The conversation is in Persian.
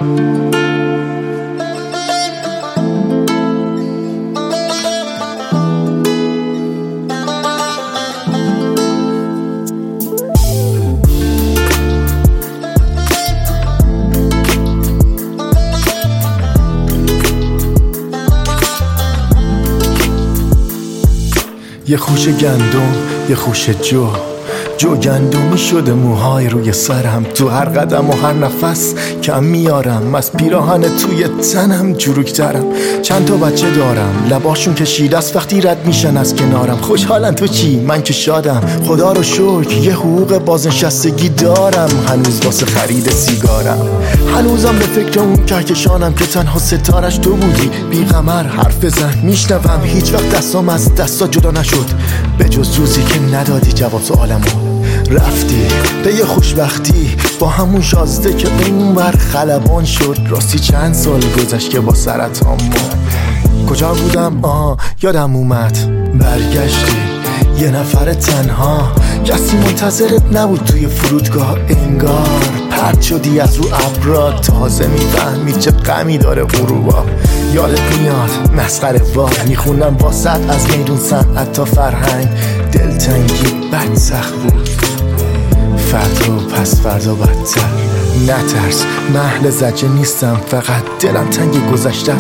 یه خوشه گندم، یه خوشه جو گندمی شده موهای روی سرم. تو هر قدم و هر نفس کم میارم، از پیراهن توی تنم جروکترم. چند تا بچه دارم، لباشون کشیده است وقتی رد میشن از کنارم. خوشحالن تو چی؟ من که شادم، خدا رو شکر یه حقوق بازنشستگی دارم. هنوز واسه خرید سیگارم، هنوزم به فکر اون کهکشانم که تنها ستارش تو بودی. بی قمر حرف بزن میشنوم، هیچ وقت دستام از دستا جدا نشد به جز روزی که ندادی جواب سوالمو. رفتی به یه خوشبختی با همون شازده که اونور خلبان شد. راستی چند سال گذشت که با سرطان مرد. کجا بودم؟ یادم اومد، برگشتی یه نفر تنها. کسی منتظرت نبود توی فرودگاه، انگار پرد شدی از رو ابرا. تازه میفهمی چه غمی داره غروبا. یادت میاد مسخره وار میخوندم واسط از میدون صنعت تا فرهنگ. دلتنگی بد سخت بود، فردا و پس فردا بدتر. نترس، محل زجه نیستم، فقط دلم تنگ گذشته